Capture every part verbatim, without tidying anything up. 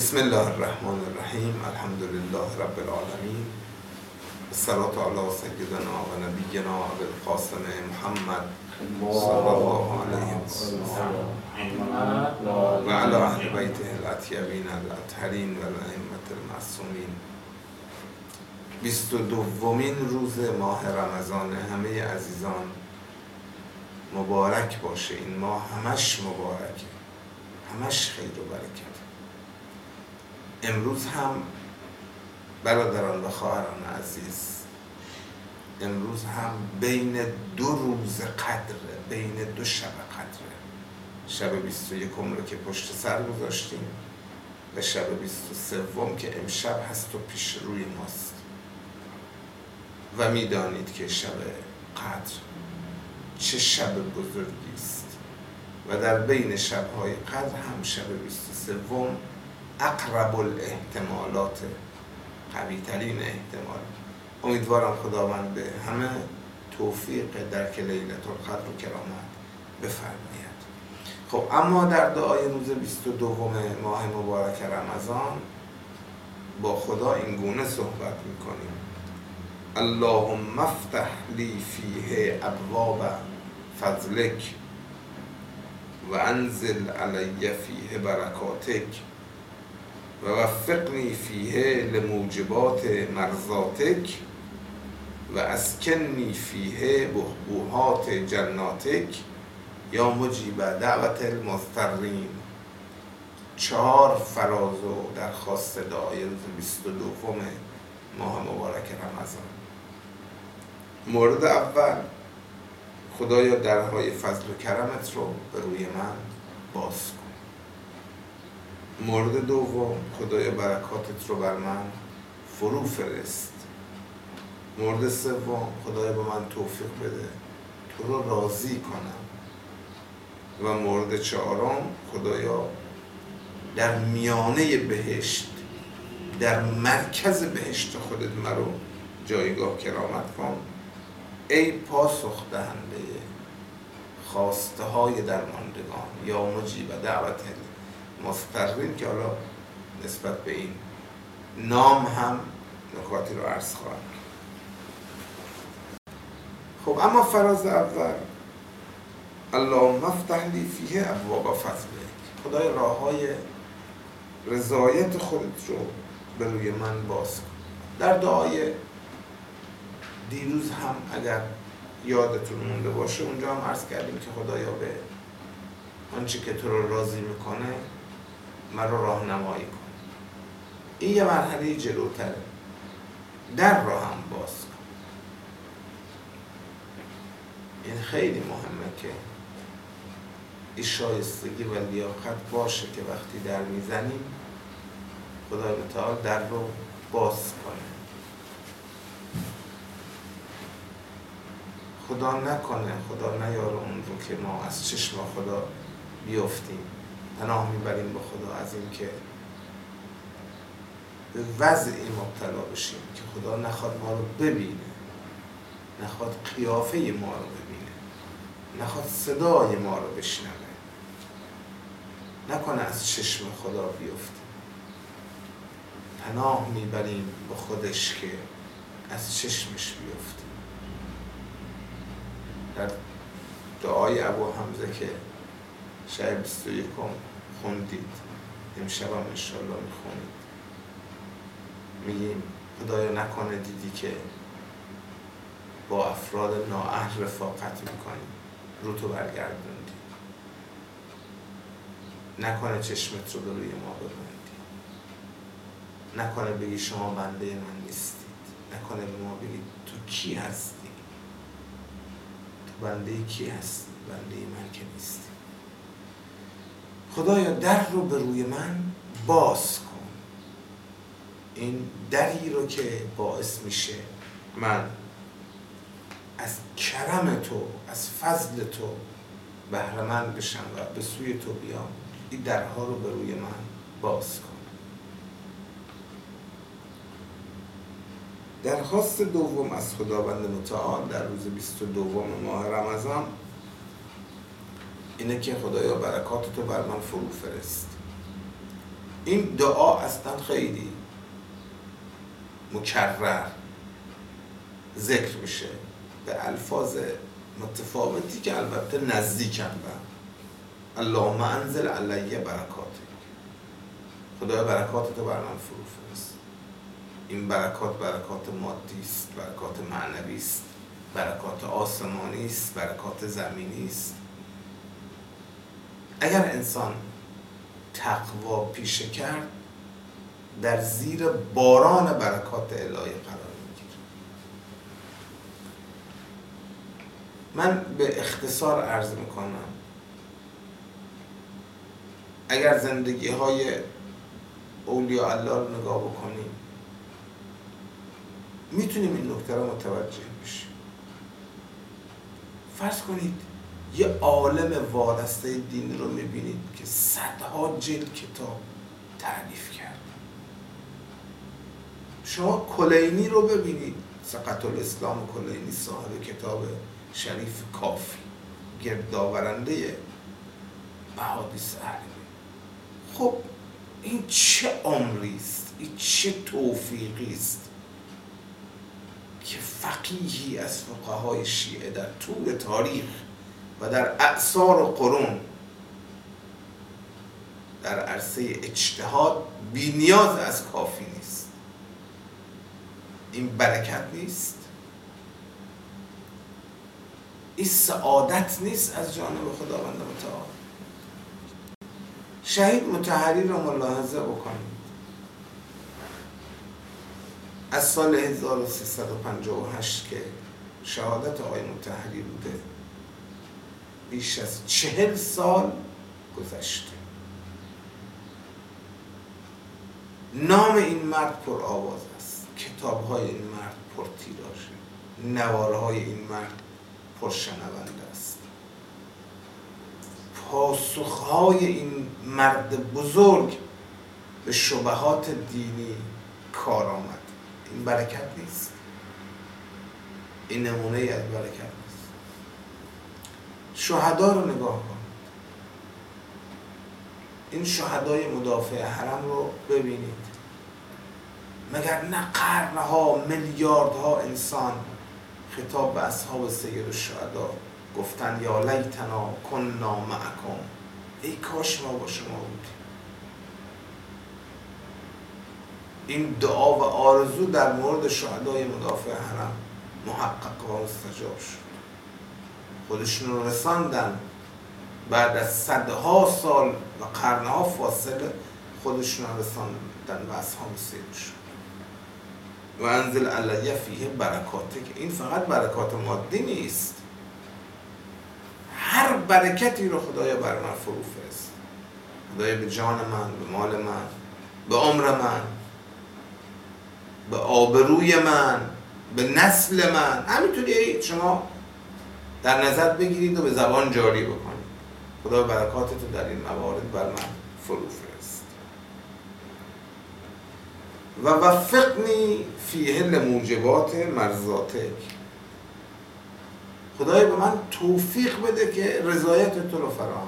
بسم الله الرحمن الرحیم. الحمد لله رب العالمین. الصلاة علی سیدنا و نبینا ابی القاسم محمد صلی الله علیه و و علی اهل بیته الاطیبین الاطهرین و الائمة المعصومین. بیست و دومین روز ماه رمضان. همه عزیزان مبارک باشه. این ماه همش مبارکه، همش خیر و برکت. امروز هم برادران و خواهران عزیز، امروز هم بین دو روز قدره، بین دو شب قدره. شب بیست و یکم رو که پشت سر گذاشتیم و شب بیست و سوم که امشب هست و پیش روی ماست. و میدانید که شب قدر چه شب بزرگی است و در بین شب‌های قدر هم شب بیست و سوم اقرب الاحتمالات، قوی ترین احتمال. امیدوارم خداوند به همه توفیق درک لیلة القدر و کرامت بفرماید. خب اما در دعای روز بیست و دوم ماه مبارک رمضان با خدا این گونه صحبت میکنیم: اللهم افتح لی فیه ابواب فضلک و انزل علی فیه برکاتک و وفقنی فیه لموجبات مرضاتک و اسکنی فیه بحبوحات جناتک یا مجیب دعوت المضطرین. چهار فراز و درخواست دعای روز بیست و دوم ماه مبارک رمضان. مورد اول: خدایا درهای فضل و کرمت رو به روی من باز کن. مورد دوم: خدایا برکاتت رو بر من فرو فرست. مورد سوم: خدایا به من توفیق بده تو رو راضی کنم. و مورد چهارم: خدایا در میانه بهشت، در مرکز بهشت خودت مرا جایگاه کرامت کن. ای پاسخ دهنده خواسته های درماندگان، یا مجیب دعوت مضطرین، که حالا نسبت به این نام هم نکاتی رو عرض خواهم کرد. خب اما فراز اول: اللهم افتح لی فیه ابواب فضلک. خدای راه های رضایت خودت رو به روی من باز کن. در دعای دیروز هم اگر یادتون مونده باشه اونجا هم عرض کردیم که خدایا به آنچه که تو رو راضی میکنه مرا راهنمایی کن. این یه مرحله جلوتره. در راه هم باز کن. این خیلی مهمه که این شایستگی و لیاقت باشه که وقتی در میزنیم خدای متعال در رو باز کنه. خدا نکنه، خدا نیاره اون رو که ما از چشم خدا بیافتیم. پناه میبریم به خدا از این که به وضعی مبتلا بشیم که خدا نخواد ما رو ببینه، نخواد قیافه ما رو ببینه، نخواد صدای ما رو بشنوه، نکنه از چشم خدا بیافتیم. پناه میبریم به خودش که از چشمش بیافتیم. در دعای ابو حمزه که شب بیست و یکم خوندید، امشب هم انشالله میخونید، میگیم خدایا نکنه دیدی که با افراد نااهل رفاقت میکنی، رو تو برگردوندی، نکنه چشمت رو به روی ما ببندی، نکنه بگی شما بنده من نیستید، نکنه به ما بگی تو کی هستی، تو بنده کی هستی، بنده من که نیستی. خدایا در رو به روی من باز کن. این دری رو که باعث میشه من از کرم تو، از فضل تو بهره مند بشم و به سوی تو بیام، این درها رو به روی من باز کن. درخواست دوم از خداوند متعال در روز بیست و دوم ماه رمضان اینه که خدایا برکات تو بر من فرو فرست. این دعا اصلا خیلی مکرر ذکر میشه به الفاظ متفاوتی که البته نزدیکن به اللهم انزل علی برکاتک. خدای برکات تو بر من فرو فرست. این برکات برکات مادی است، برکات معنوی است، برکات آسمانی است، برکات زمینی است. اگر انسان تقوا پیشه کرد در زیر باران برکات الهی قرار میگیره. من به اختصار عرض میکنم اگر زندگی های اولیاء الله رو نگاه بکنیم میتونیم این نکته رو متوجه بشیم. فرض کنید یه عالم وارسته دین رو میبینید که صدها جلد کتاب تألیف کرد. شما کلینی رو ببینید، سقط الاسلام کلینی صاحب کتاب شریف کافی، گردآورنده احادیث اهل بیت. خب این چه عمری است، این چه توفیقی است که فقیهی از فقهای شیعه در طول تاریخ و در اعصار و قرون در عرصه اجتهاد بی نیاز از کافی نیست. این برکت نیست؟ این سعادت نیست از جانب خداوند متعال؟ شهید مطهری رو ملاحظه بکنید. از سال هزار و سیصد و پنجاه و هشت که شهادت آقای مطهری بوده بیش از چهل سال گذشته. نام این مرد پر آواز است، کتاب‌های این مرد پر تیراژه، نوارهای این مرد پر شنونده است. پاسخهای این مرد بزرگ به شبهات دینی کار آمد. این برکت نیست؟ این نمونه ای از برکت نیست؟ شهدا رو نگاه کنید. این شهدای مدافع حرم رو ببینید. مگر نه قرنها، میلیاردها انسان خطاب به اصحاب سید الشهدا گفتن یا لیتنا کنا معکم، ای کاش ما با شما بودیم. این دعا و آرزو در مورد شهدای مدافع حرم محقق و مستجاب شد. خودشون رو رساندن بعد از صدها سال و قرنها فاصله، خودشون رو رساندن و اصحاب سید شد. و انزل علی فیه برکاته، که این فقط برکات مادی نیست، هر برکتی رو خدایا بر من فرو فرست. خدایا به جان من، به مال من، به عمر من، به آبروی من، به نسل من، همینطوری شما در نظر بگیرید و به زبان جاری بکنید. خدا برکاتتو در این موارد بر من فرو فرست. و وفقنی فیه لموجبات مرضاتک، خدای به من توفیق بده که رضایت تو رو فراهم.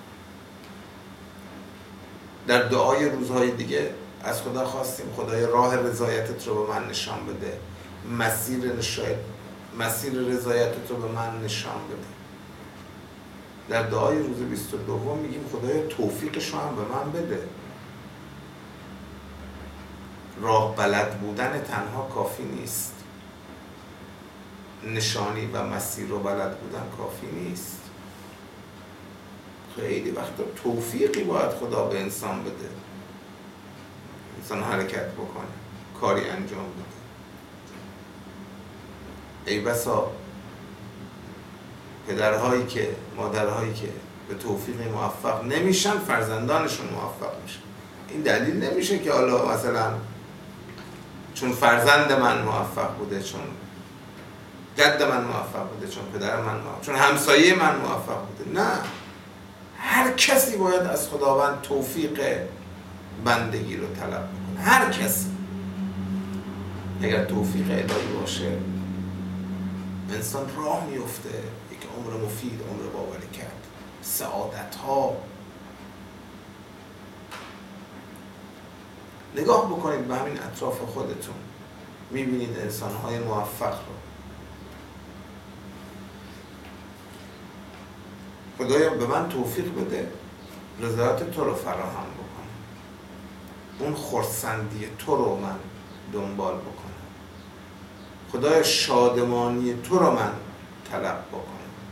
در دعای روزهای دیگه از خدا خواستیم خدای راه رضایتت رو به من نشان بده، مسیر نشایت مسیر رضایتت رو به من نشان بده. در دعای روز بیست و دو میگیم خدای توفیقش رو هم به من بده. راه بلد بودن تنها کافی نیست، نشانی و مسیر رو بلد بودن کافی نیست. خیلی وقتا توفیقی باید خدا به انسان بده، انسان حرکت بکنه، کاری انجام بده. ای بسا پدرهایی که، مادرهایی که به توفیق موفق نمیشن، فرزندانشون موفق میشن. این دلیل نمیشه که حالا مثلا چون فرزند من موفق بوده، چون جد من موفق بوده، چون پدر من موفق، چون همسایه من موفق بوده. نه، هر کسی باید از خداوند توفیق بندگی رو طلب بکنه. هر کسی. اگر توفیق الهی باشه انسان راه میفته، یک عمر مفید، عمر باورکت، سعادت ها. نگاه بکنید به همین اطراف خودتون، میبینید انسانهای موفق رو. خدایا به من توفیق بده رضایت تو رو فراهم بکنم، اون خرسندی تو رو من دنبال بکنم، خدایا شادمانی تو رو من طلب بکنم.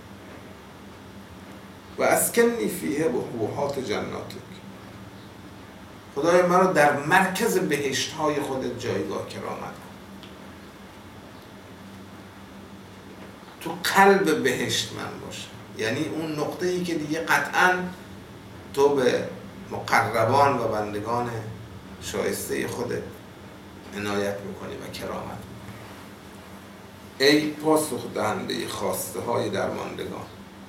و اسکنی فیه بحبوحات جناتک، خدایا مرا در مرکز بهشت های خودت جایگاه کرامت کن، تو قلب بهشت من باشه، یعنی اون نقطه ای که دیگه قطعاً تو به مقربان و بندگان شایسته خودت عنایت میکنی و کرامت میکنی. ای پاسخ دهنده خواسته های درماندگان.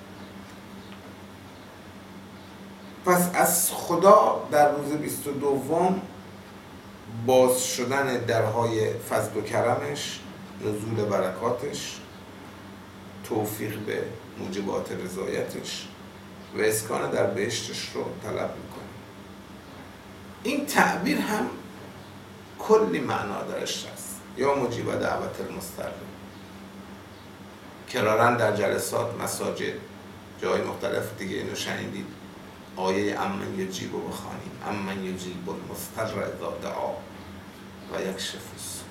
پس از خدا در روز بیست و دوم باز شدن درهای فضل و کرمش، نزول برکاتش، توفیق به موجبات رضایتش و اسکان در بهشتش رو طلب میکنه. این تعبیر هم کلی معنا درش هست. یا مجیب دعوت المضطر، کرارن در جلسات مساجد جای مختلف دیگه اینو شنیدید، آیه امن یجیب رو بخوانیم، امن یجیب المضطر اذا دعا و یکشف السوء.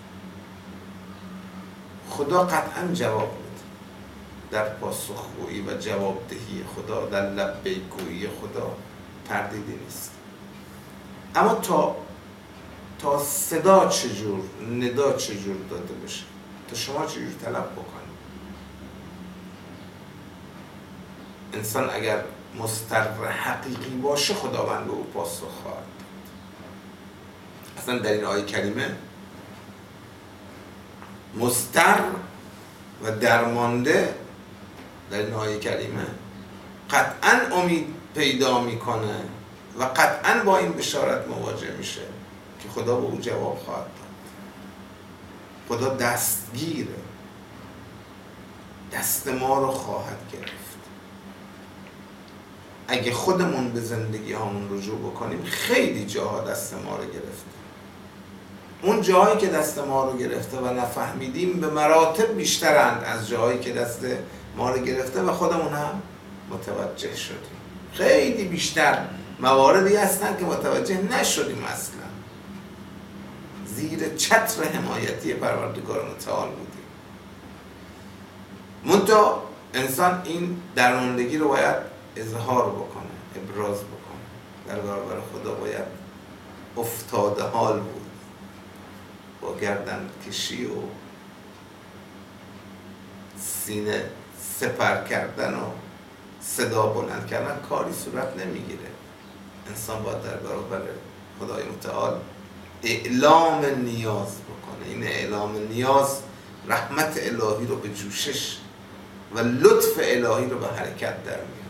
خدا قطعا جواب میده. در پاسخگویی و جوابدهی خدا، در لبیک گویی خدا تردیدی نیست. اما تا تا صدا چجور، ندا چجور داده بشه، تا شما چجور طلب بکنید. انسان اگر مضطر حقیقی باشه خداوند به او پاسخ خواهد داد. اصلا در این آیه کریمه مضطر و درمانده در این آیه کریمه قطعاً امید پیدا میکنه و قطعاً با این بشارت مواجه میشه که خدا به او جواب خواهد داد. خدا دستگیره، دست ما رو خواهد گرفت. اگه خودمون به زندگی همون رجوع بکنیم، خیلی جاها دست ما رو گرفته. اون جاهایی که دست ما رو گرفته و نفهمیدیم به مراتب بیشترند از جاهایی که دست ما رو گرفته و خودمون هم متوجه شدیم. خیلی بیشتر مواردی هستن که متوجه نشدیم، اصلا زیر چتر حمایتی پروردگار متعال بودیم. منتها انسان این درماندگی رو باید اظهار بکنه، ابراز بکنه. در برابر خدا باید افتاده حال بود، با گردن کشی و سینه سپر کردن و صدا بلند کردن کاری صورت نمیگیره. انسان باید در برابر خدای متعال اعلام نیاز بکنه. این اعلام نیاز رحمت الهی رو به جوشش و لطف الهی رو به حرکت در میاره.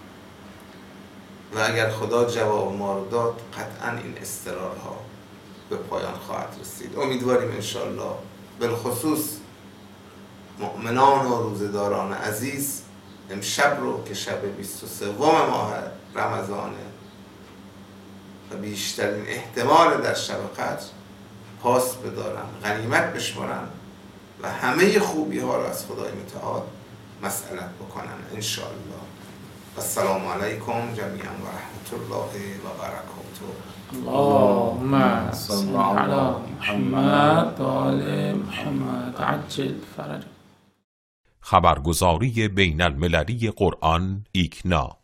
و اگر خدا جواب ما رو داد، قطعا این اضطرارها به پایان خواهد رسید. امیدواریم انشالله بالخصوص مؤمنان و روزداران عزیز امشب رو که شب بیست و سوم ماه رمضانه و بیشترین احتمال در شب قدر پاس بدارن، غنیمت بشمارن و همه خوبی ها رو از خدای متعال مسئلت بکنن انشالله. السلام علیکم جمیعا و رحمت الله و برکاته. اللهم صل علی محمد و آل محمد عجل فرج. خبرگزاری بین المللی قرآن ایکنا